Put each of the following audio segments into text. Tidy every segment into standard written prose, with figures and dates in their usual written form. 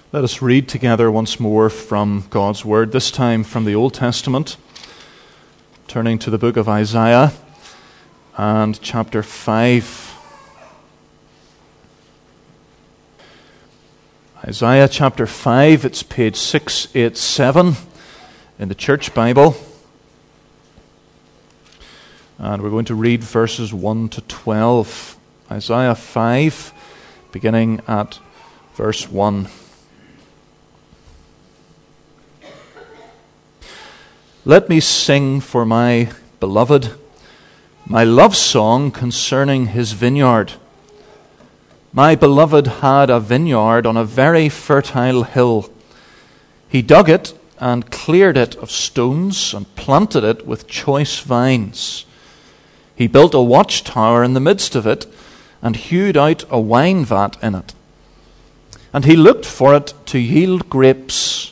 Let us read together once more from God's Word, this time from the Old Testament, turning to the book of Isaiah and chapter 5. Isaiah chapter 5, it's page 687 in the Church Bible. And we're going to read verses 1 to 12. Isaiah 5, beginning at verse 1. Let me sing for my beloved my love song concerning his vineyard. My beloved had a vineyard on a very fertile hill. He dug it and cleared it of stones and planted it with choice vines. He built a watchtower in the midst of it and hewed out a wine vat in it. And he looked for it to yield grapes,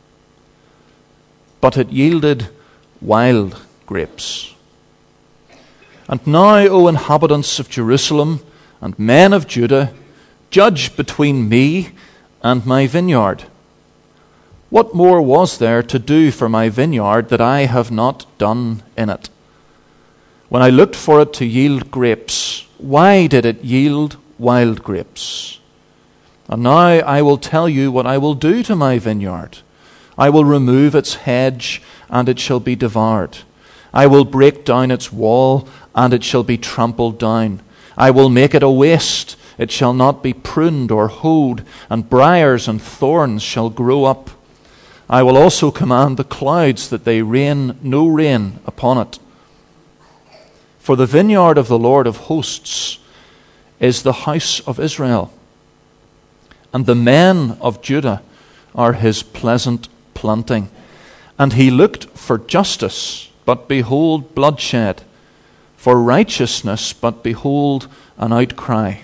but it yielded wild grapes. And now, O inhabitants of Jerusalem and men of Judah, judge between me and my vineyard. What more was there to do for my vineyard that I have not done in it? When I looked for it to yield grapes, why did it yield wild grapes? And now I will tell you what I will do to my vineyard. I will remove its hedge, and it shall be devoured. I will break down its wall, and it shall be trampled down. I will make it a waste. It shall not be pruned or hoed, and briars and thorns shall grow up. I will also command the clouds that they rain no rain upon it. For the vineyard of the Lord of hosts is the house of Israel, and the men of Judah are his pleasant planting. And he looked for justice, but behold bloodshed, for righteousness, but behold an outcry.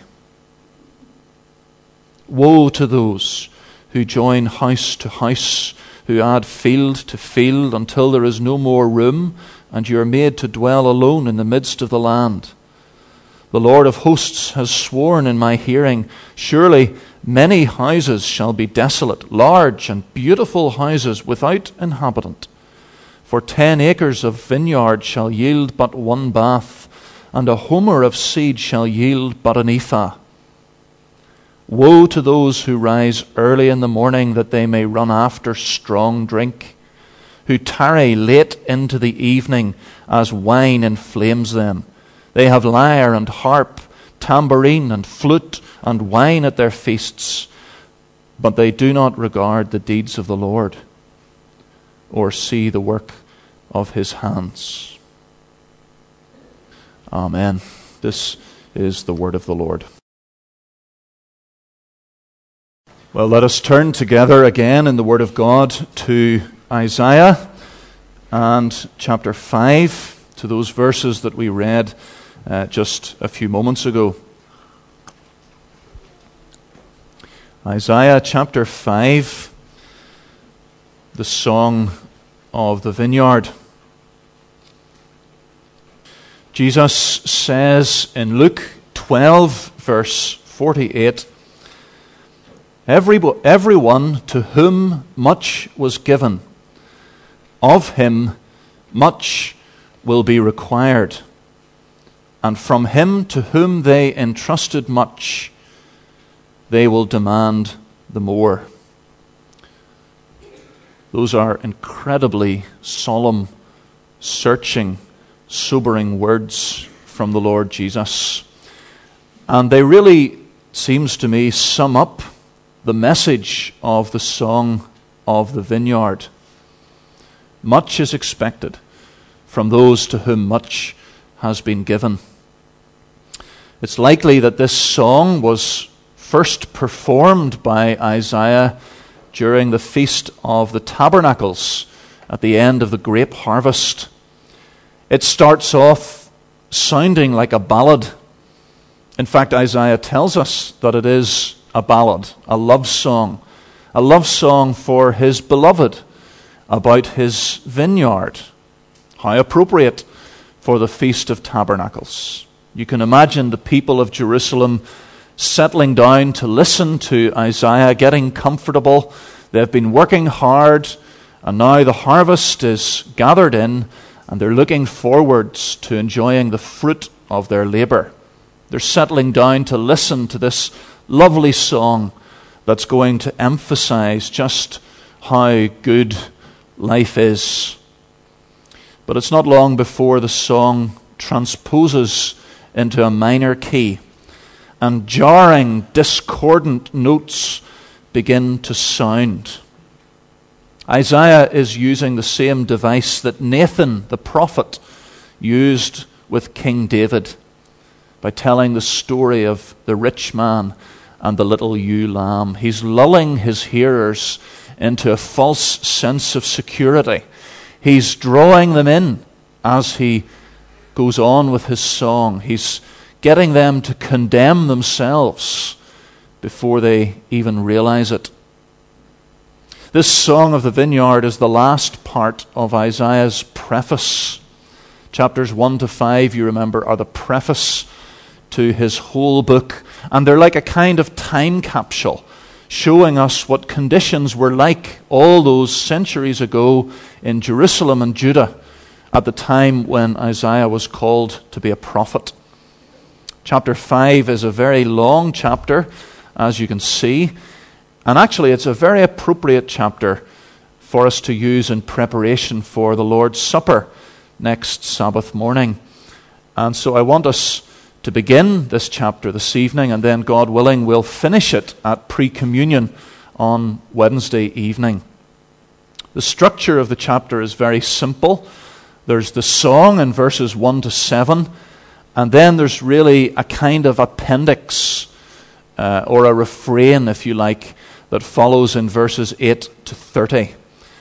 Woe to those who join house to house, who add field to field, until there is no more room, and you are made to dwell alone in the midst of the land. The Lord of hosts has sworn in my hearing, surely many houses shall be desolate, large and beautiful houses without inhabitant. For 10 acres of vineyard shall yield but one bath, and a homer of seed shall yield but an ephah. Woe to those who rise early in the morning, that they may run after strong drink, who tarry late into the evening, as wine inflames them. They have lyre and harp, tambourine and flute, and wine at their feasts, but they do not regard the deeds of the Lord, or see the work of his hands. Amen. This is the word of the Lord. Well, let us turn together again in the Word of God to Isaiah and chapter 5, to those verses that we read just a few moments ago. Isaiah chapter 5, the song of the vineyard. Jesus says in Luke 12, verse 48, Everyone to whom much was given, of him much will be required. And from him to whom they entrusted much, they will demand the more. Those are incredibly solemn, searching, sobering words from the Lord Jesus. And they really, seems to me, sum up the message of the song of the vineyard. Much is expected from those to whom much has been given. It's likely that this song was first performed by Isaiah during the Feast of the Tabernacles at the end of the grape harvest. It starts off sounding like a ballad. In fact, Isaiah tells us that it is a ballad, a love song for his beloved, about his vineyard. How appropriate for the Feast of Tabernacles. You can imagine the people of Jerusalem settling down to listen to Isaiah, getting comfortable. They've been working hard, and now the harvest is gathered in, and they're looking forwards to enjoying the fruit of their labor. They're settling down to listen to this lovely song that's going to emphasize just how good life is. But it's not long before the song transposes into a minor key, and jarring, discordant notes begin to sound. Isaiah is using the same device that Nathan, the prophet, used with King David by telling the story of the rich man and the little ewe lamb. He's lulling his hearers into a false sense of security. He's drawing them in as he goes on with his song. He's getting them to condemn themselves before they even realize it. This Song of the Vineyard is the last part of Isaiah's preface. Chapters 1 to 5, you remember, are the preface to his whole book. And they're like a kind of time capsule, showing us what conditions were like all those centuries ago in Jerusalem and Judah at the time when Isaiah was called to be a prophet. Chapter 5 is a very long chapter, as you can see. And actually, it's a very appropriate chapter for us to use in preparation for the Lord's Supper next Sabbath morning. And so I want us to begin this chapter this evening, and then, God willing, we'll finish it at pre-communion on Wednesday evening. The structure of the chapter is very simple. There's the song in verses 1 to 7, and then there's really a kind of appendix, or a refrain, if you like, that follows in verses 8 to 30.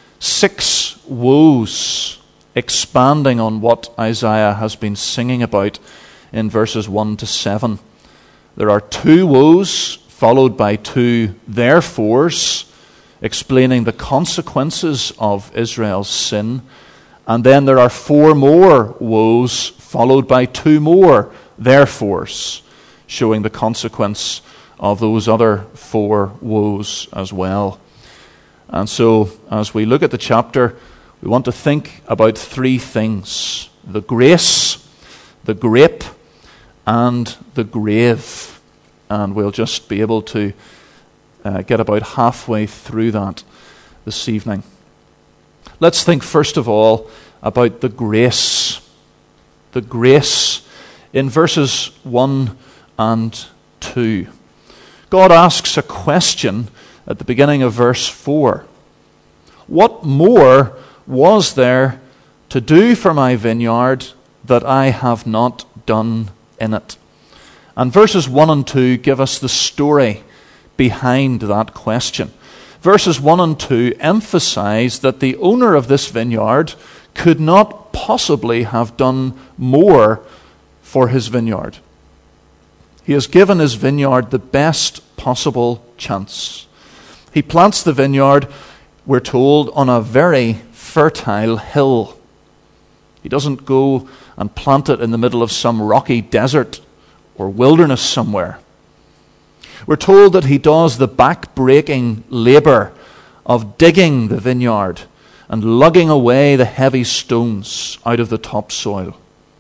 6 woes expanding on what Isaiah has been singing about in verses 1 to 7. There are 2 woes followed by 2 therefores, explaining the consequences of Israel's sin. And then there are 4 more woes followed by 2 more therefores, showing the consequence of those other 4 woes as well. And so, as we look at the chapter, we want to think about 3 things: the grace, the grape, and the grave. And we'll just be able to get about halfway through that this evening. Let's think first of all about the grace. The grace in verses 1 and 2. God asks a question at the beginning of verse 4. What more was there to do for my vineyard that I have not done in it? And verses 1 and 2 give us the story behind that question. Verses 1 and 2 emphasize that the owner of this vineyard could not possibly have done more for his vineyard. He has given his vineyard the best possible chance. He plants the vineyard, we're told, on a very fertile hill. He doesn't go and plant it in the middle of some rocky desert or wilderness somewhere. We're told that he does the back-breaking labor of digging the vineyard and lugging away the heavy stones out of the topsoil.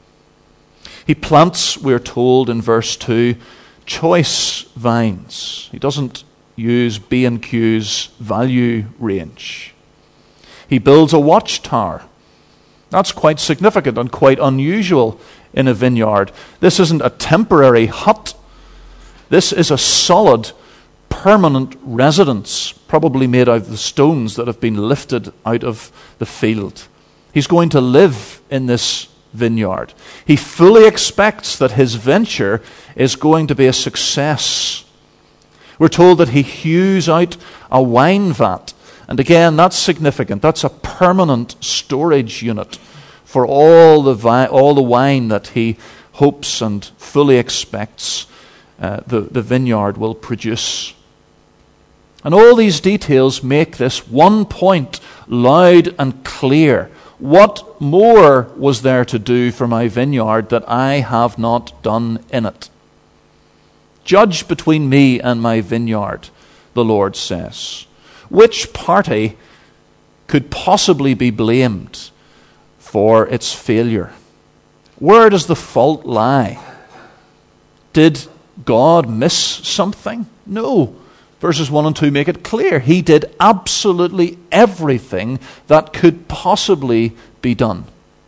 He plants, we're told in verse 2, choice vines. He doesn't use B&Q's value range. He builds a watchtower. That's quite significant and quite unusual in a vineyard. This isn't a temporary hut. This is a solid, permanent residence, probably made out of the stones that have been lifted out of the field. He's going to live in this vineyard. He fully expects that his venture is going to be a success. We're told that he hews out a wine vat. And again, that's significant. That's a permanent storage unit for all the wine that he hopes and fully expects the vineyard will produce. And all these details make this one point loud and clear. What more was there to do for my vineyard that I have not done in it? Judge between me and my vineyard, the Lord says. Which party could possibly be blamed for its failure? Where does the fault lie? Did God miss something? No. Verses 1 and 2 make it clear. He did absolutely everything that could possibly be done.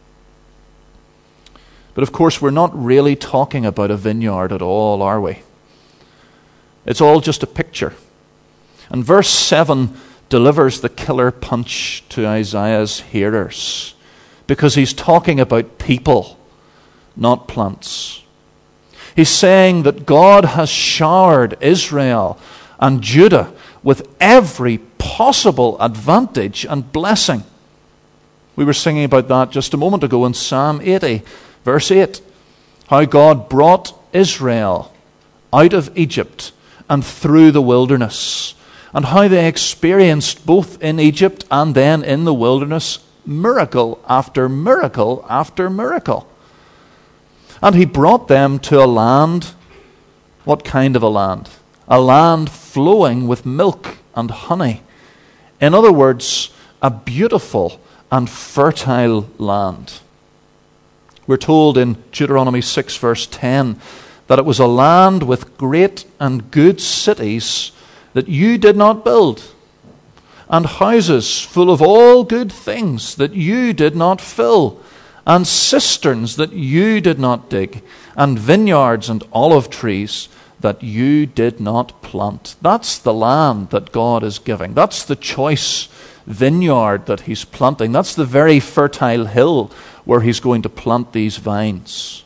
But of course, we're not really talking about a vineyard at all, are we? It's all just a picture. And verse 7 delivers the killer punch to Isaiah's hearers, because he's talking about people, not plants. He's saying that God has showered Israel and Judah with every possible advantage and blessing. We were singing about that just a moment ago in Psalm 80, verse 8. How God brought Israel out of Egypt and through the wilderness, and how they experienced both in Egypt and then in the wilderness miracle after miracle after miracle. And he brought them to a land. What kind of a land? A land flowing with milk and honey. In other words, a beautiful and fertile land. We're told in Deuteronomy 6 verse 10 that it was a land with great and good cities that you did not build, and houses full of all good things that you did not fill, and cisterns that you did not dig, and vineyards and olive trees that you did not plant. That's the land that God is giving. That's the choice vineyard that he's planting. That's the very fertile hill where he's going to plant these vines.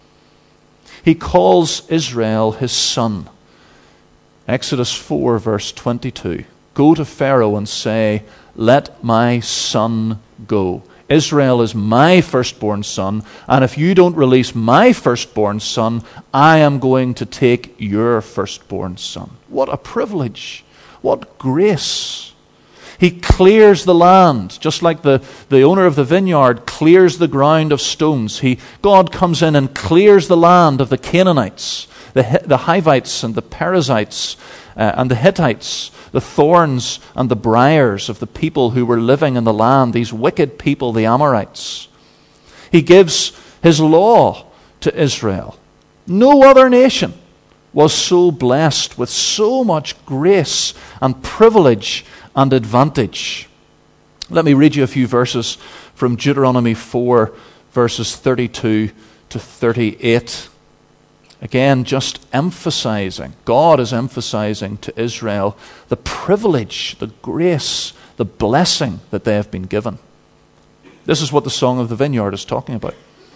He calls Israel his son. Exodus 4 verse 22. Go to Pharaoh and say, let my son go. Israel is my firstborn son, and if you don't release my firstborn son, I am going to take your firstborn son. What a privilege. What grace. He clears the land, just like the owner of the vineyard clears the ground of stones. God comes in and clears the land of the Canaanites, the Hivites and the Perizzites and the Hittites, the thorns and the briars of the people who were living in the land, these wicked people, the Amorites. He gives his law to Israel. No other nation was so blessed with so much grace and privilege and advantage. Let me read you a few verses from Deuteronomy 4, verses 32 to 38. Again, just emphasizing, God is emphasizing to Israel the privilege, the grace, the blessing that they have been given. This is what the Song of the Vineyard is talking about.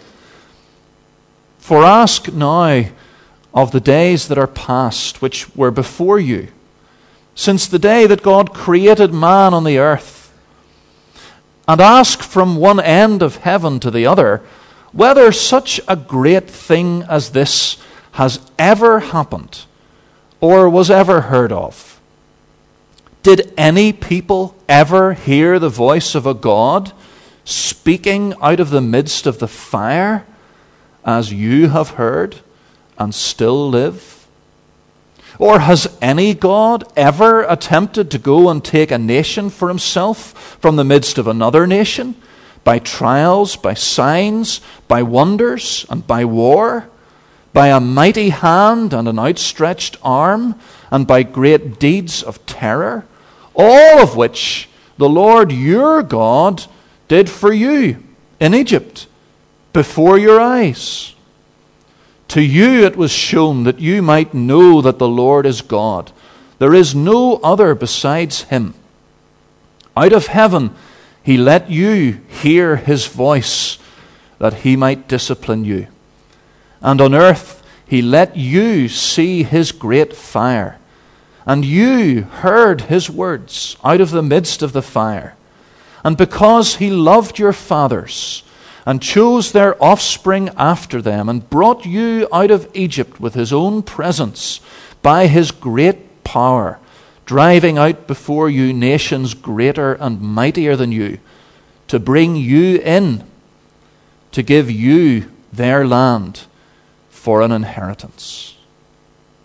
For ask now of the days that are past, which were before you, since the day that God created man on the earth, and ask from one end of heaven to the other, whether such a great thing as this has ever happened or was ever heard of. Did any people ever hear the voice of a God speaking out of the midst of the fire, as you have heard and still live? Or has any God ever attempted to go and take a nation for himself from the midst of another nation, by trials, by signs, by wonders, and by war, by a mighty hand and an outstretched arm, and by great deeds of terror, all of which the Lord your God did for you in Egypt, before your eyes? To you it was shown that you might know that the Lord is God. There is no other besides him. Out of heaven he let you hear his voice, that he might discipline you. And on earth he let you see his great fire. And you heard his words out of the midst of the fire. And because he loved your fathers, and chose their offspring after them, and brought you out of Egypt with his own presence, by his great power, driving out before you nations greater and mightier than you, to bring you in, to give you their land for an inheritance.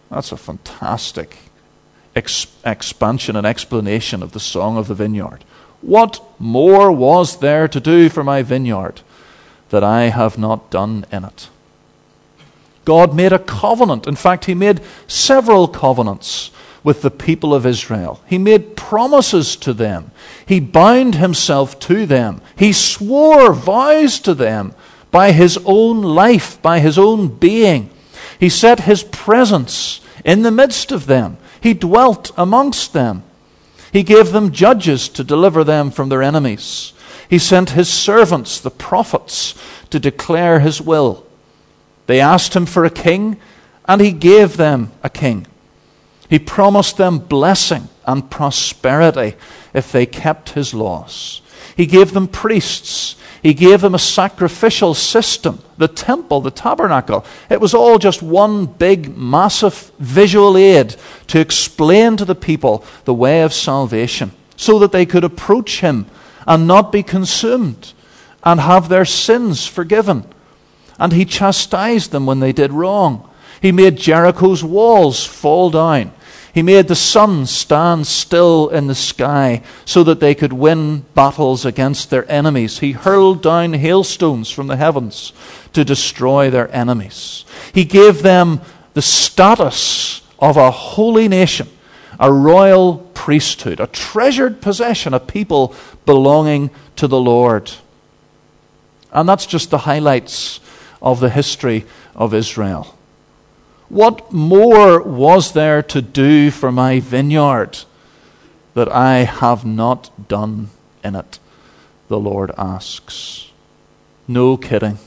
That's a fantastic expansion and explanation of the Song of the Vineyard. What more was there to do for my vineyard that I have not done in it? God made a covenant. In fact, he made several covenants with the people of Israel. He made promises to them. He bound himself to them. He swore vows to them by his own life, by his own being. He set his presence in the midst of them. He dwelt amongst them. He gave them judges to deliver them from their enemies. He sent his servants, the prophets, to declare his will. They asked him for a king, and he gave them a king. He promised them blessing and prosperity if they kept his laws. He gave them priests. He gave them a sacrificial system, the temple, the tabernacle. It was all just one big, massive visual aid to explain to the people the way of salvation so that they could approach him and not be consumed and have their sins forgiven. And he chastised them when they did wrong. He made Jericho's walls fall down. He made the sun stand still in the sky so that they could win battles against their enemies. He hurled down hailstones from the heavens to destroy their enemies. He gave them the status of a holy nation, a royal priesthood, a treasured possession, a people belonging to the Lord. And that's just the highlights of the history of Israel. What more was there to do for my vineyard that I have not done in it? The Lord asks. No kidding.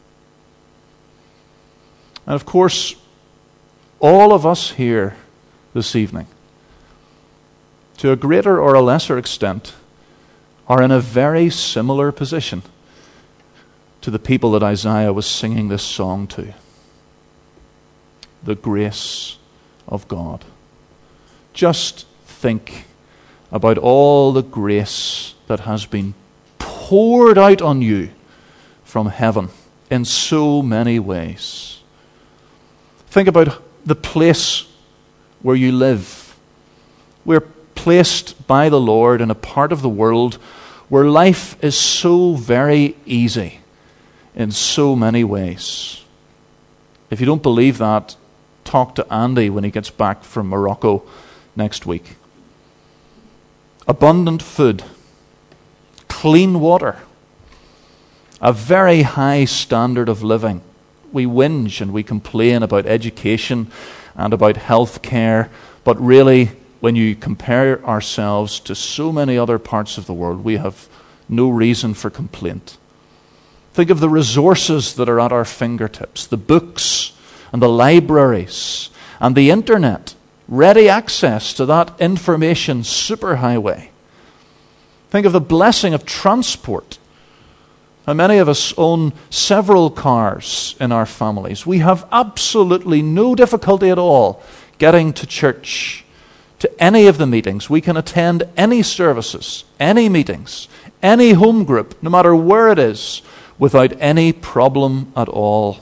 And of course, all of us here this evening, to a greater or a lesser extent, are in a very similar position to the people that Isaiah was singing this song to. The grace of God. Just think about all the grace that has been poured out on you from heaven in so many ways. Think about the place where you live. We're placed by the Lord in a part of the world where life is so very easy in so many ways. If you don't believe that, talk to Andy when he gets back from Morocco next week. Abundant food, clean water, a very high standard of living. We whinge and we complain about education and about health care, but really, when you compare ourselves to so many other parts of the world, we have no reason for complaint. Think of the resources that are at our fingertips, the books and the libraries and the internet, ready access to that information superhighway. Think of the blessing of transport. How many of us own several cars in our families? We have absolutely no difficulty at all getting to church, to any of the meetings. We can attend any services, any meetings, any home group, no matter where it is, without any problem at all.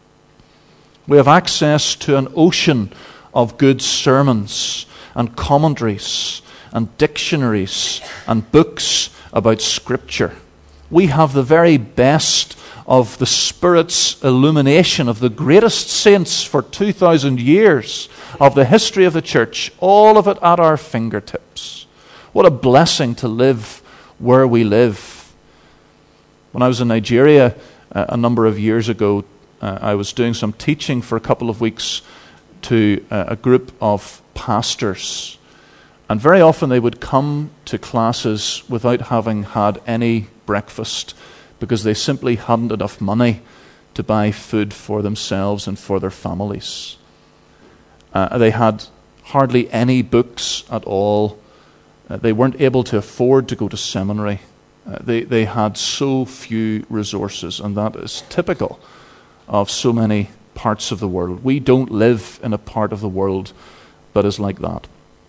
We have access to an ocean of good sermons and commentaries and dictionaries and books about Scripture. We have the very best of the Spirit's illumination of the greatest saints for 2,000 years of the history of the church, all of it at our fingertips. What a blessing to live where we live. When I was in Nigeria a number of years ago, I was doing some teaching for a couple of weeks to a group of pastors. And very often they would come to classes without having had any breakfast because they simply hadn't enough money to buy food for themselves and for their families. They had hardly any books at all. They weren't able to afford to go to seminary. They had so few resources, and that is typical of so many parts of the world. We don't live in a part of the world that is like that.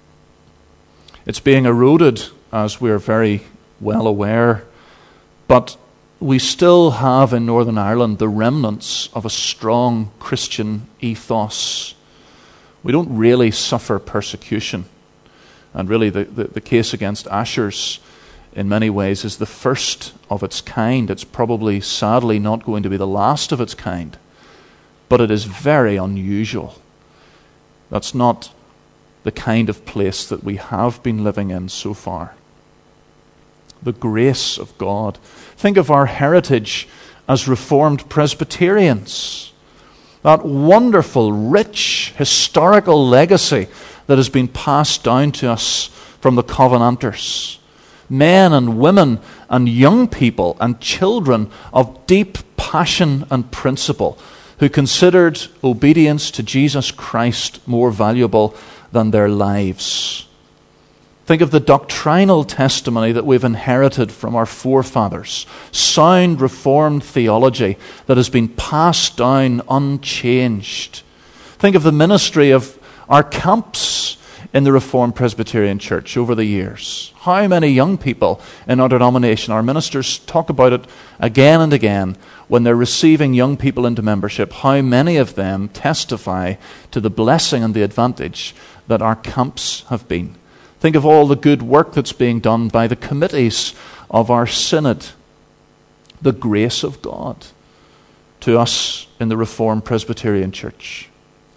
It's being eroded, as we're very well aware, but we still have in Northern Ireland the remnants of a strong Christian ethos. We don't really suffer persecution. And really the case against Ashers in many ways is the first of its kind. It's probably, sadly, not going to be the last of its kind. But it is very unusual. That's not the kind of place that we have been living in so far. The grace of God. Think of our heritage as Reformed Presbyterians. That wonderful, rich, historical legacy that has been passed down to us from the Covenanters. Men and women and young people and children of deep passion and principle who considered obedience to Jesus Christ more valuable than their lives. Think of the doctrinal testimony that we've inherited from our forefathers. Sound Reformed theology that has been passed down unchanged. Think of the ministry of our camps in the Reformed Presbyterian Church over the years. How many young people in our denomination, our ministers talk about it again and again when they're receiving young people into membership, how many of them testify to the blessing and the advantage that our camps have been. Think of all the good work that's being done by the committees of our synod. The grace of God to us in the Reformed Presbyterian Church.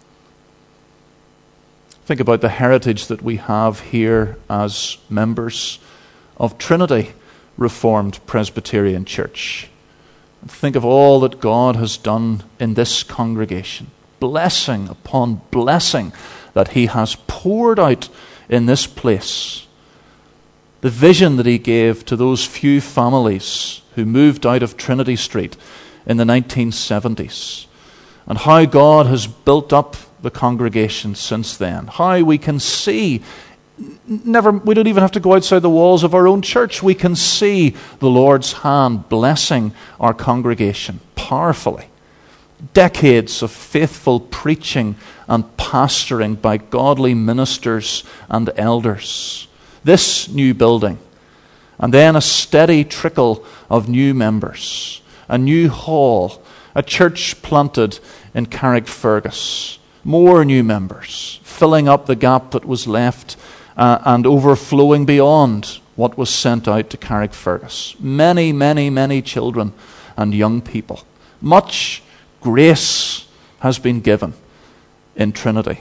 Think about the heritage that we have here as members of Trinity Reformed Presbyterian Church. Think of all that God has done in this congregation. Blessing upon blessing that He has poured out in this place. The vision that He gave to those few families who moved out of Trinity Street in the 1970s. And how God has built up the congregation since then. How we can see, we don't even have to go outside the walls of our own church. We can see the Lord's hand blessing our congregation powerfully. Decades of faithful preaching and pastoring by godly ministers and elders. This new building. And then a steady trickle of new members. A new hall. A church planted in Carrickfergus. More new members. Filling up the gap that was left and overflowing beyond what was sent out to Carrickfergus. Many, many, many children and young people. Much grace has been given in Trinity.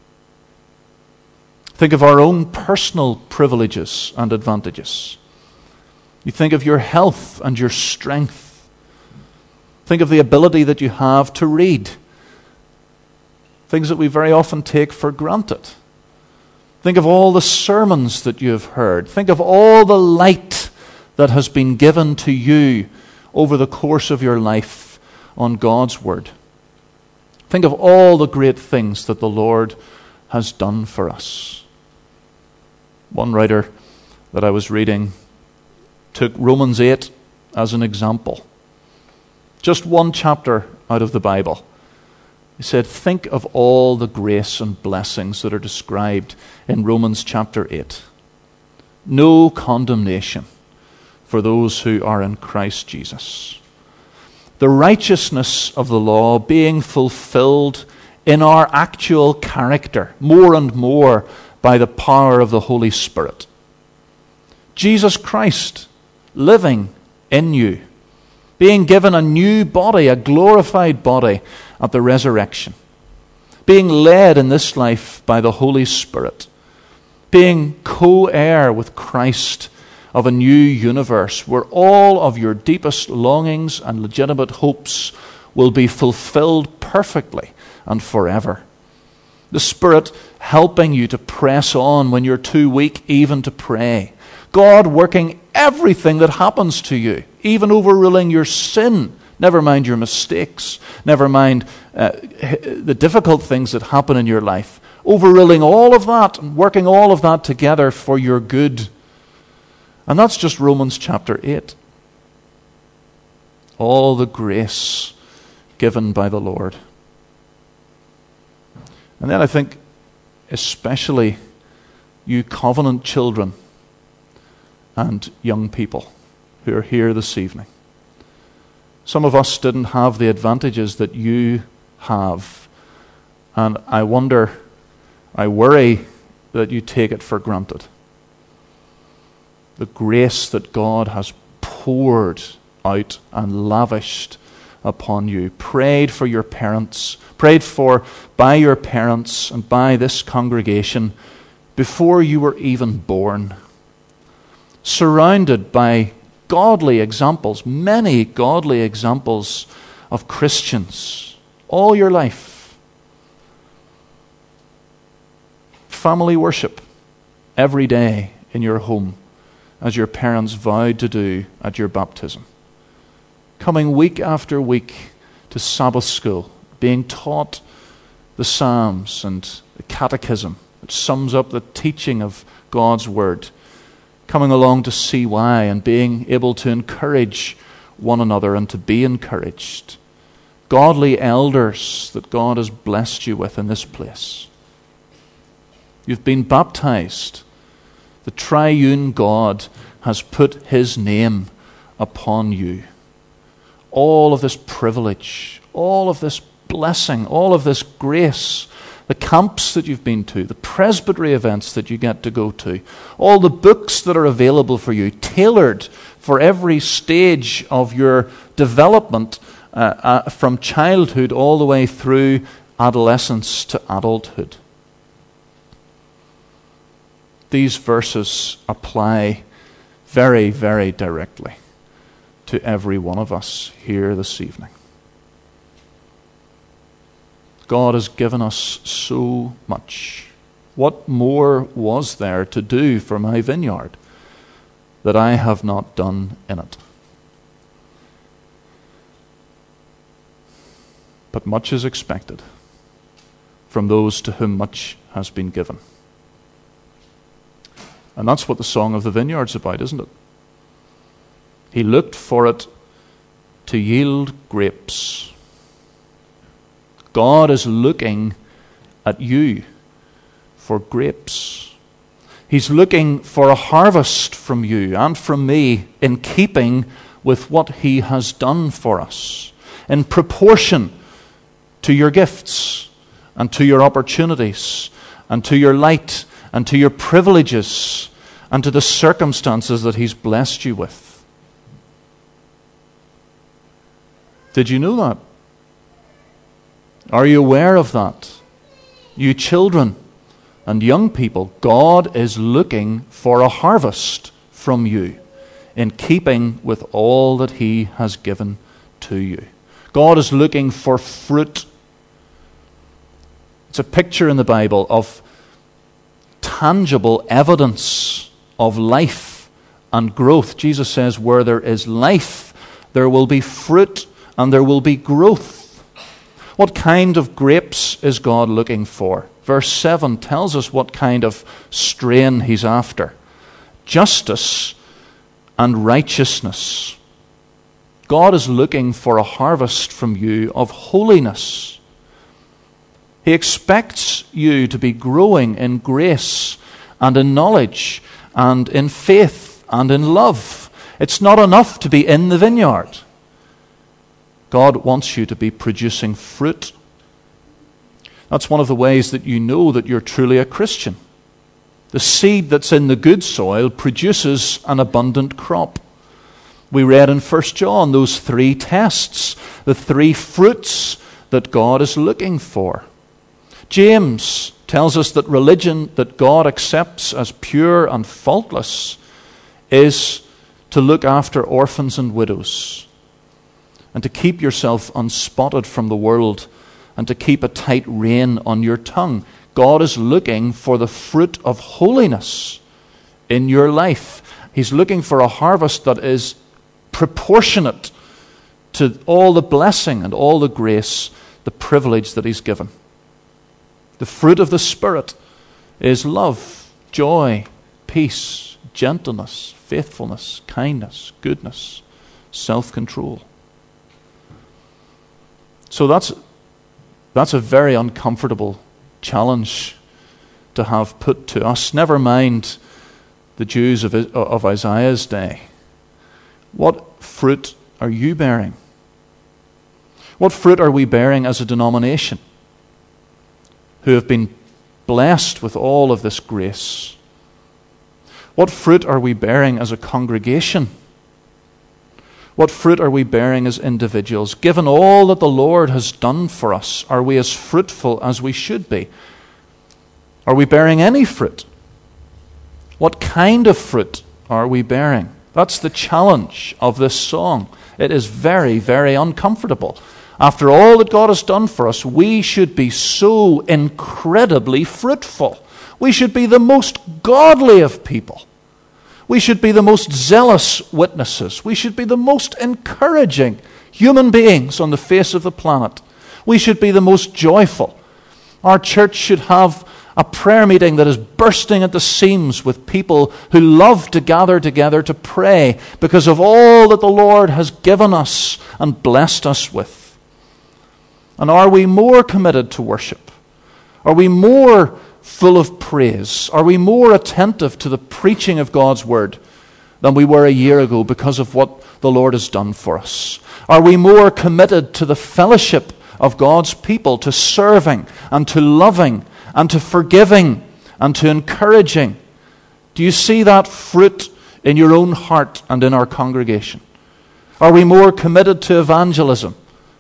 Think of our own personal privileges and advantages. You think of your health and your strength. Think of the ability that you have to read. Things that we very often take for granted. Think of all the sermons that you have heard. Think of all the light that has been given to you over the course of your life on God's Word. Think of all the great things that the Lord has done for us. One writer that I was reading took Romans 8 as an example. Just one chapter out of the Bible. He said, think of all the grace and blessings that are described in Romans chapter 8. No condemnation for those who are in Christ Jesus. The righteousness of the law being fulfilled in our actual character, more and more by the power of the Holy Spirit. Jesus Christ living in you, being given a new body, a glorified body at the resurrection, being led in this life by the Holy Spirit, being co-heir with Christ of a new universe where all of your deepest longings and legitimate hopes will be fulfilled perfectly and forever. The Spirit helping you to press on when you're too weak even to pray. God working everything that happens to you, even overruling your sin. Never mind your mistakes. Never mind the difficult things that happen in your life. Overruling all of that and working all of that together for your good. And that's just Romans chapter 8. All the grace given by the Lord. And then I think especially you covenant children and young people who are here this evening. Some of us didn't have the advantages that you have. And I wonder I worry that you take it for granted. The grace that God has poured out and lavished upon you, prayed for your parents, prayed for by your parents and by this congregation before you were even born, surrounded by godly examples, many godly examples of Christians all your life. Family worship every day in your home, as your parents vowed to do at your baptism. Coming week after week to Sabbath school, being taught the Psalms and the Catechism, which sums up the teaching of God's Word. Coming along to CY and being able to encourage one another and to be encouraged. Godly elders that God has blessed you with in this place. You've been baptized. The triune God has put His name upon you. All of this privilege, all of this blessing, all of this grace, the camps that you've been to, the presbytery events that you get to go to, all the books that are available for you, tailored for every stage of your development from childhood all the way through adolescence to adulthood. These verses apply very, very directly to every one of us here this evening. God has given us so much. What more was there to do for my vineyard that I have not done in it? But much is expected from those to whom much has been given. And that's what the Song of the Vineyard's about, isn't it? He looked for it to yield grapes. God is looking at you for grapes. He's looking for a harvest from you and from me in keeping with what He has done for us, in proportion to your gifts and to your opportunities and to your light and to your privileges and to the circumstances that He's blessed you with. Did you know that? Are you aware of that? You children and young people, God is looking for a harvest from you in keeping with all that He has given to you. God is looking for fruit. It's a picture in the Bible of tangible evidence of life and growth. Jesus says, where there is life, there will be fruit and there will be growth. What kind of grapes is God looking for? Verse 7 tells us what kind of strain He's after. Justice and righteousness. God is looking for a harvest from you of holiness. He expects you to be growing in grace and in knowledge and in faith and in love. It's not enough to be in the vineyard. God wants you to be producing fruit. That's one of the ways that you know that you're truly a Christian. The seed that's in the good soil produces an abundant crop. We read in 1 John those 3 tests, the 3 fruits that God is looking for. James tells us that religion that God accepts as pure and faultless is to look after orphans and widows, and to keep yourself unspotted from the world, and to keep a tight rein on your tongue. God is looking for the fruit of holiness in your life. He's looking for a harvest that is proportionate to all the blessing and all the grace, the privilege that He's given. The fruit of the Spirit is love, joy, peace, gentleness, faithfulness, kindness, goodness, self-control. So that's a very uncomfortable challenge to have put to us. Never mind the Jews of Isaiah's day. What fruit are you bearing? What fruit are we bearing as a denomination who have been blessed with all of this grace. What fruit are we bearing as a congregation? What fruit are we bearing as individuals? Given all that the Lord has done for us, are we as fruitful as we should be? Are we bearing any fruit? What kind of fruit are we bearing? That's the challenge of this song. It is very, very uncomfortable. After all that God has done for us, we should be so incredibly fruitful. We should be the most godly of people. We should be the most zealous witnesses. We should be the most encouraging human beings on the face of the planet. We should be the most joyful. Our church should have a prayer meeting that is bursting at the seams with people who love to gather together to pray because of all that the Lord has given us and blessed us with. And are we more committed to worship? Are we more full of praise? Are we more attentive to the preaching of God's word than we were a year ago because of what the Lord has done for us? Are we more committed to the fellowship of God's people, to serving and to loving and to forgiving and to encouraging? Do you see that fruit in your own heart and in our congregation? Are we more committed to evangelism?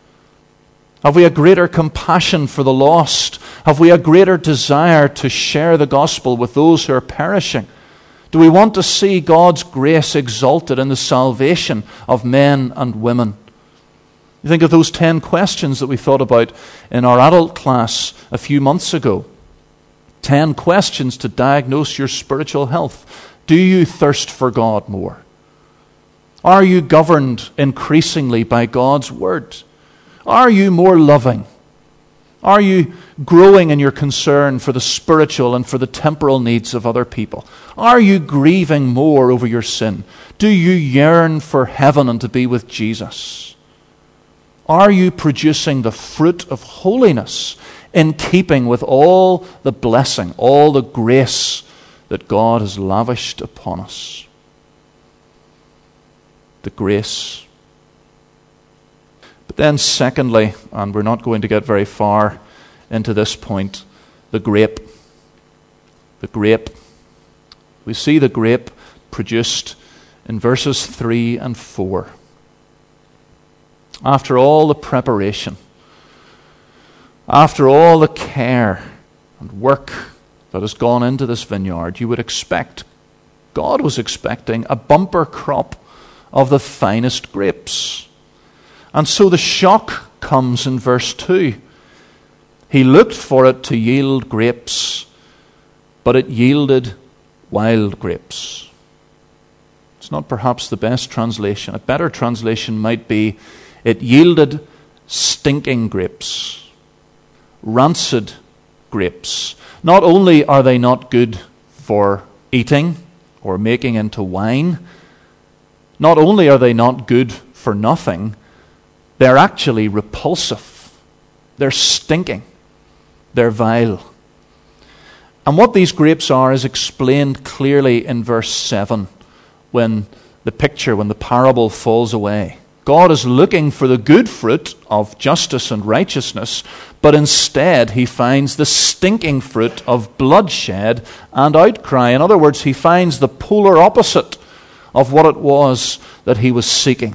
Have we a greater compassion for the lost? Have we a greater desire to share the gospel with those who are perishing? Do we want to see God's grace exalted in the salvation of men and women? You think of those 10 questions that we thought about in our adult class a few months ago. 10 questions to diagnose your spiritual health. Do you thirst for God more? Are you governed increasingly by God's word? Are you more loving? Are you growing in your concern for the spiritual and for the temporal needs of other people? Are you grieving more over your sin? Do you yearn for heaven and to be with Jesus? Are you producing the fruit of holiness in keeping with all the blessing, all the grace that God has lavished upon us? The grace. But then secondly, and we're not going to get very far into this point, the grape. The grape. We see the grape produced in verses 3 and 4. After all the preparation, after all the care and work that has gone into this vineyard, you would expect, God was expecting a bumper crop of the finest grapes. And so the shock comes in verse 2. He looked for it to yield grapes, but it yielded wild grapes. It's not perhaps the best translation. A better translation might be, it yielded stinking grapes, rancid grapes. Not only are they not good for eating or making into wine, not only are they not good for nothing, they're actually repulsive. They're stinking. They're vile. And what these grapes are is explained clearly in verse 7 when the parable falls away. God is looking for the good fruit of justice and righteousness, but instead he finds the stinking fruit of bloodshed and outcry. In other words, he finds the polar opposite of what it was that he was seeking.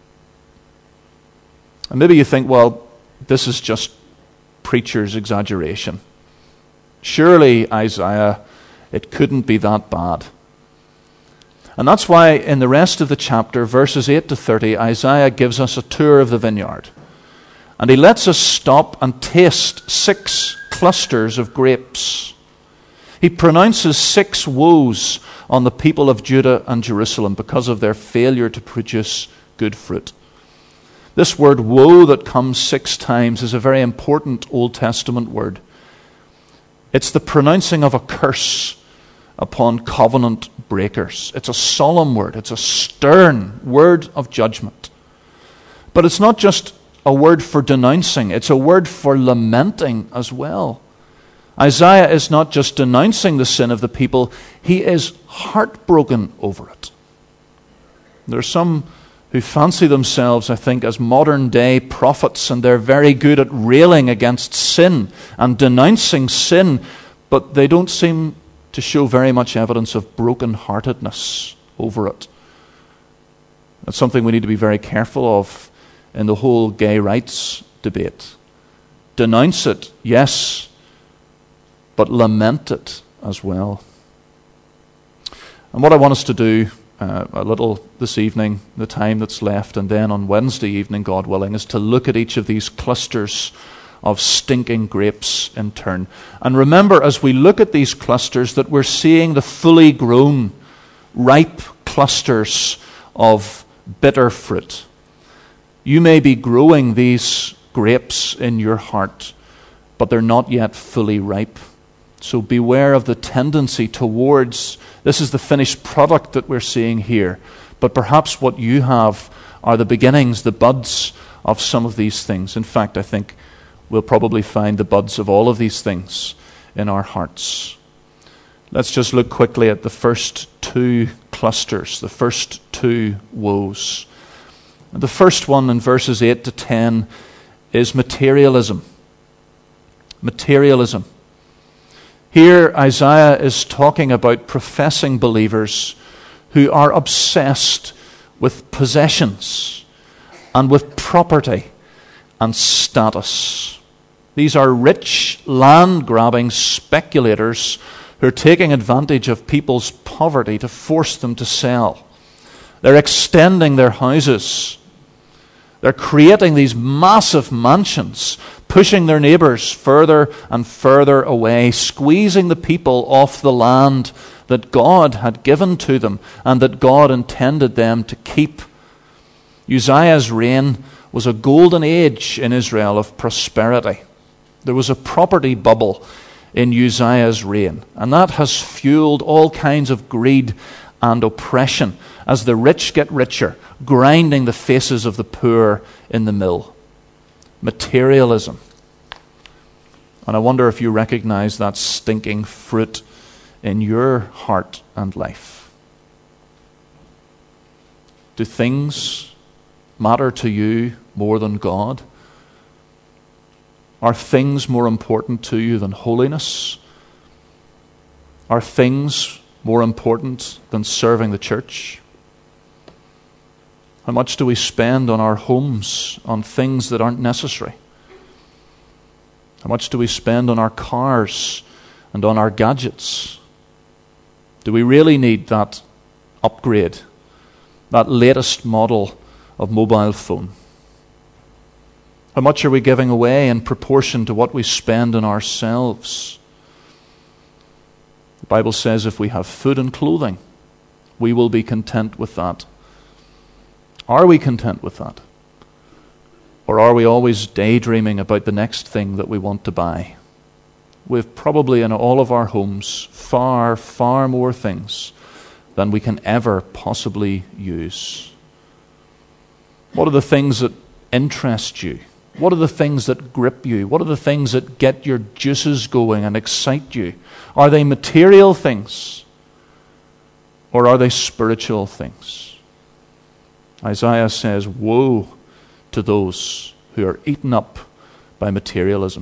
And maybe you think, well, this is just preacher's exaggeration. Surely, Isaiah, it couldn't be that bad. And that's why in the rest of the chapter, verses 8 to 30, Isaiah gives us a tour of the vineyard. And he lets us stop and taste 6 clusters of grapes. He pronounces 6 woes on the people of Judah and Jerusalem because of their failure to produce good fruit. This word woe that comes 6 times is a very important Old Testament word. It's the pronouncing of a curse upon covenant breakers. It's a solemn word. It's a stern word of judgment. But it's not just a word for denouncing. It's a word for lamenting as well. Isaiah is not just denouncing the sin of the people. He is heartbroken over it. There are some who fancy themselves, I think, as modern-day prophets, and they're very good at railing against sin and denouncing sin. but they don't seem to show very much evidence of broken-heartedness over it. That's something we need to be very careful of in the whole gay rights debate. Denounce it, yes, but lament it as well. And what I want us to do a little this evening, the time that's left, and then on Wednesday evening, God willing, is to look at each of these clusters of stinking grapes in turn. And remember, as we look at these clusters, that we're seeing the fully grown, ripe clusters of bitter fruit. You may be growing these grapes in your heart, but they're not yet fully ripe. So beware of the tendency towards, this is the finished product that we're seeing here, but perhaps what you have are the beginnings, the buds of some of these things. In fact, I think we'll probably find the buds of all of these things in our hearts. Let's just look quickly at the first two clusters, the first two woes. And the first one in verses 8 to 10 is materialism. Materialism. Here, Isaiah is talking about professing believers who are obsessed with possessions and with property and status. These are rich, land-grabbing speculators who are taking advantage of people's poverty to force them to sell. They're extending their houses. They're creating these massive mansions, pushing their neighbors further and further away, squeezing the people off the land that God had given to them and that God intended them to keep. Uzziah's reign was a golden age in Israel of prosperity. There was a property bubble in Uzziah's reign, and that has fueled all kinds of greed and oppression as the rich get richer, grinding the faces of the poor in the mill. Materialism. And I wonder if you recognize that stinking fruit in your heart and life. Do things matter to you more than God? Are things more important to you than holiness? Are things more important than serving the church? How much do we spend on our homes on things that aren't necessary? How much do we spend on our cars and on our gadgets? Do we really need that upgrade, that latest model of mobile phone? How much are we giving away in proportion to what we spend on ourselves? The Bible says if we have food and clothing, we will be content with that. Are we content with that? Or are we always daydreaming about the next thing that we want to buy? We've probably in all of our homes far, far more things than we can ever possibly use. What are the things that interest you? What are the things that grip you? What are the things that get your juices going and excite you? Are they material things? Or are they spiritual things? Isaiah says, woe to those who are eaten up by materialism.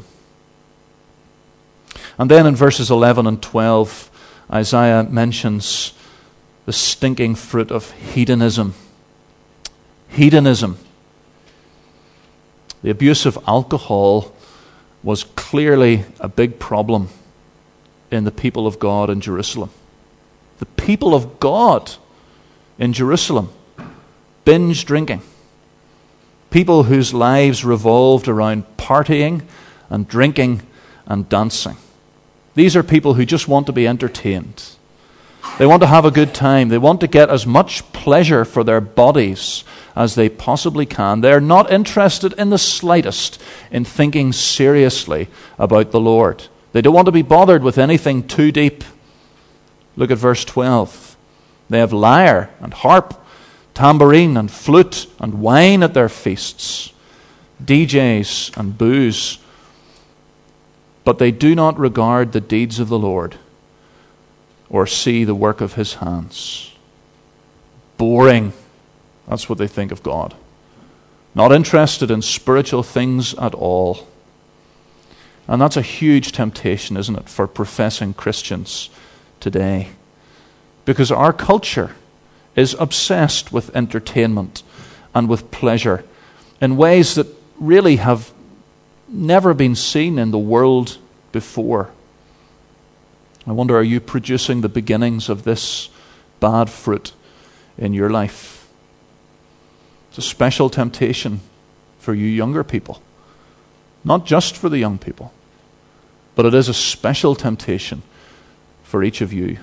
And then in verses 11 and 12, Isaiah mentions the stinking fruit of hedonism. Hedonism. The abuse of alcohol was clearly a big problem in the people of God in Jerusalem. The people of God in Jerusalem binge drinking. People whose lives revolved around partying and drinking and dancing. These are people who just want to be entertained. They want to have a good time. They want to get as much pleasure for their bodies as they possibly can. They're not interested in the slightest in thinking seriously about the Lord. They don't want to be bothered with anything too deep. Look at verse 12. They have lyre and harp, tambourine and flute and wine at their feasts, DJs and booze. But they do not regard the deeds of the Lord or see the work of his hands. Boring. That's what they think of God. Not interested in spiritual things at all. And that's a huge temptation, isn't it, for professing Christians today? Because our culture is obsessed with entertainment and with pleasure in ways that really have never been seen in the world before. I wonder, are you producing the beginnings of this bad fruit in your life? It's a special temptation for you younger people. Not just for the young people, but it is a special temptation for each of you.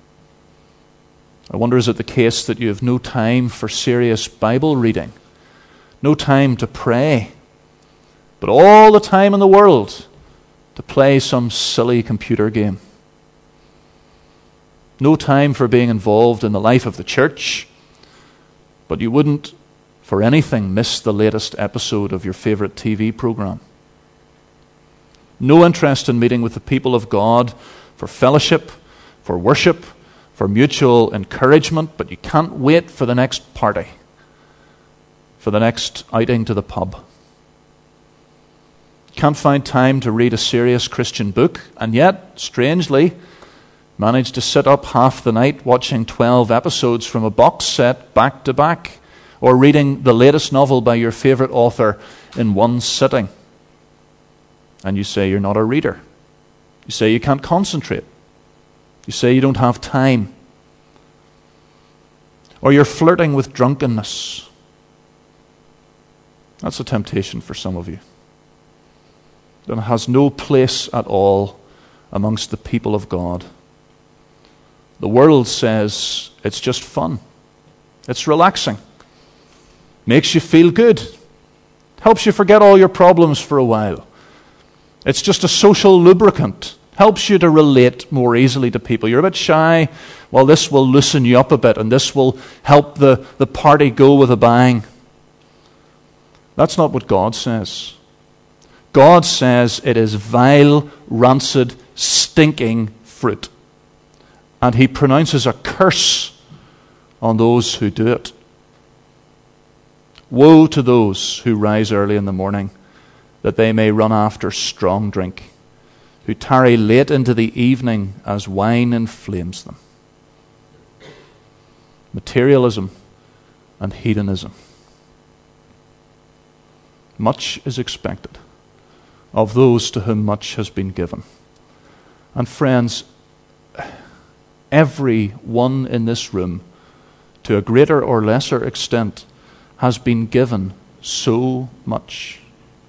I wonder, is it the case that you have no time for serious Bible reading, no time to pray, but all the time in the world to play some silly computer game? No time for being involved in the life of the church, but you wouldn't for anything miss the latest episode of your favorite TV program. No interest in meeting with the people of God for fellowship, for worship, for mutual encouragement, but you can't wait for the next party, for the next outing to the pub. Can't find time to read a serious Christian book, and yet, strangely, manage to sit up half the night watching 12 episodes from a box set back to back, or reading the latest novel by your favorite author in one sitting. And you say you're not a reader. You say you can't concentrate. You say you don't have time. Or you're flirting with drunkenness. That's a temptation for some of you. That has no place at all amongst the people of God. The world says it's just fun. It's relaxing. Makes you feel good. Helps you forget all your problems for a while. It's just a social lubricant. Helps you to relate more easily to people. You're a bit shy. Well, this will loosen you up a bit, and this will help the party go with a bang. That's not what God says. God says it is vile, rancid, stinking fruit. And he pronounces a curse on those who do it. Woe to those who rise early in the morning, that they may run after strong drink, who tarry late into the evening as wine inflames them. Materialism and hedonism. Much is expected of those to whom much has been given. And friends, everyone in this room, to a greater or lesser extent, has been given so much.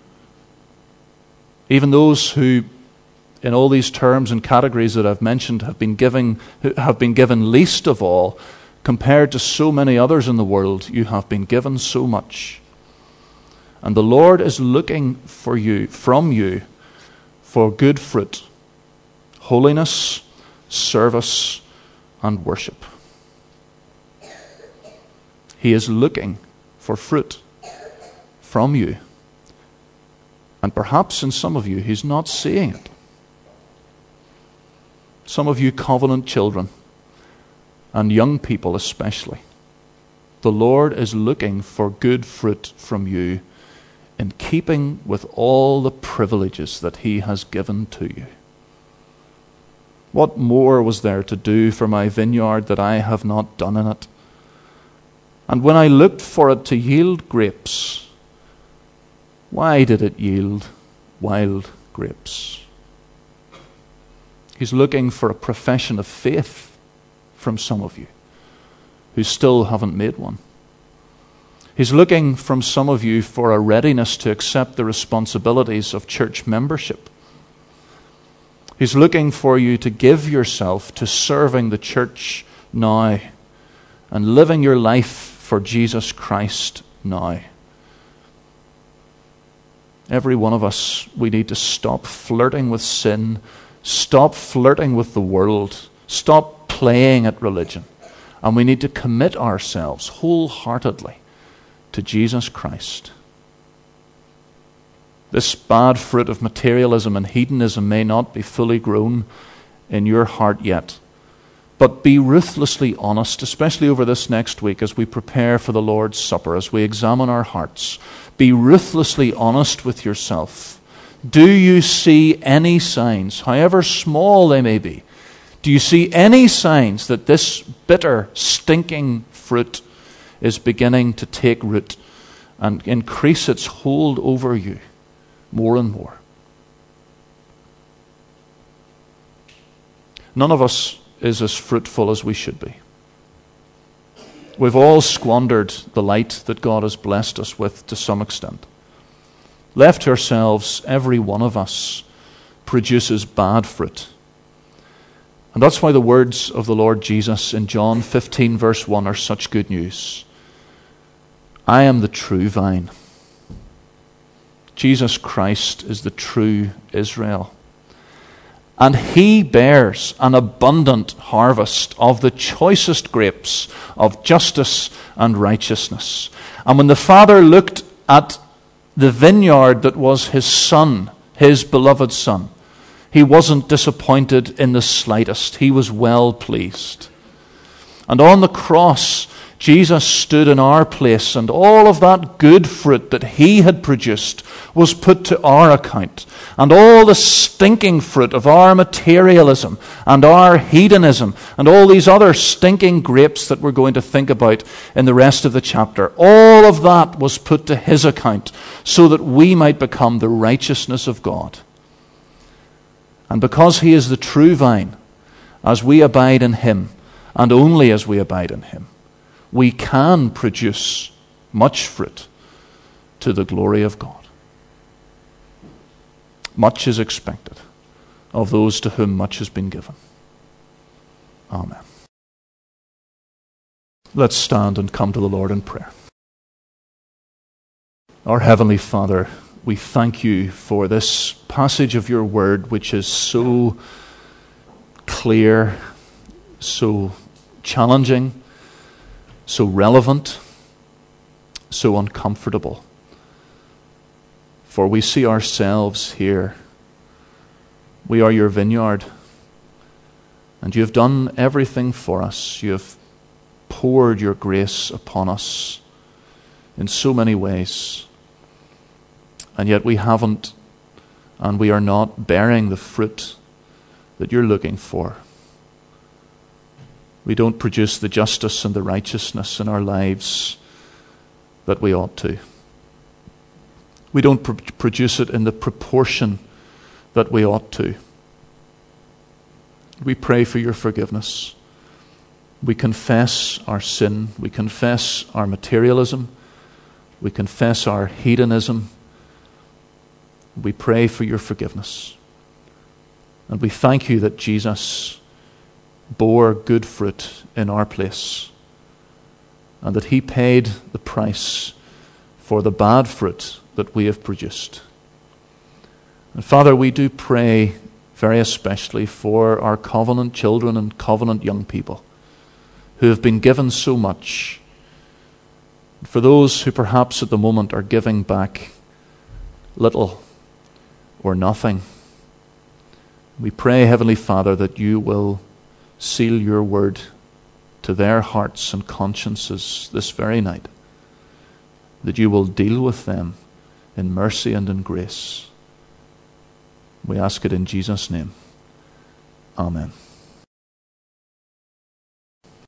Even those who, in all these terms and categories that I've mentioned, have been given least of all, compared to so many others in the world, you have been given so much. And the Lord is looking for you, from you, for good fruit, holiness, service, and worship. He is looking for fruit from you. And perhaps in some of you, he's not seeing it. Some of you covenant children, and young people especially, the Lord is looking for good fruit from you in keeping with all the privileges that he has given to you. What more was there to do for my vineyard that I have not done in it? And when I looked for it to yield grapes, why did it yield wild grapes? He's looking for a profession of faith from some of you who still haven't made one. He's looking from some of you for a readiness to accept the responsibilities of church membership. He's looking for you to give yourself to serving the church now and living your life for Jesus Christ now. Every one of us, we need to stop flirting with sin, stop flirting with the world, stop playing at religion, and we need to commit ourselves wholeheartedly to Jesus Christ. This bad fruit of materialism and hedonism may not be fully grown in your heart yet, but be ruthlessly honest, especially over this next week as we prepare for the Lord's Supper, as we examine our hearts. Be ruthlessly honest with yourself Do you see any signs, however small they may be? Do you see any signs that this bitter, stinking fruit is beginning to take root and increase its hold over you more and more? None of us is as fruitful as we should be. We've all squandered the light that God has blessed us with to some extent. Left to ourselves, every one of us produces bad fruit. And that's why the words of the Lord Jesus in John 15 verse 1 are such good news. I am the true vine. Jesus Christ is the true Israel. And he bears an abundant harvest of the choicest grapes of justice and righteousness. And when the Father looked at the vineyard that was his Son, his beloved Son, he wasn't disappointed in the slightest. He was well pleased. And on the cross, Jesus stood in our place, and all of that good fruit that he had produced was put to our account. And all the stinking fruit of our materialism and our hedonism and all these other stinking grapes that we're going to think about in the rest of the chapter, all of that was put to his account so that we might become the righteousness of God. And because he is the true vine, as we abide in him, and only as we abide in him, we can produce much fruit to the glory of God. Much is expected of those to whom much has been given. Amen. Let's stand and come to the Lord in prayer. Our Heavenly Father, we thank you for this passage of your word, which is so clear, so challenging, so relevant, so uncomfortable. For we see ourselves here. We are your vineyard, and you have done everything for us. You have poured your grace upon us in so many ways. And yet we haven't, and we are not bearing the fruit that you're looking for. We don't produce the justice and the righteousness in our lives that we ought to. We don't produce it in the proportion that we ought to. We pray for your forgiveness. We confess our sin. We confess our materialism. We confess our hedonism. We pray for your forgiveness. And we thank you that Jesus bore good fruit in our place, and that he paid the price for the bad fruit that we have produced. And Father, we do pray very especially for our covenant children and covenant young people who have been given so much. For those who perhaps at the moment are giving back little or nothing, we pray, Heavenly Father, that you will seal your word to their hearts and consciences this very night, that you will deal with them in mercy and in grace. We ask it in Jesus' name. Amen.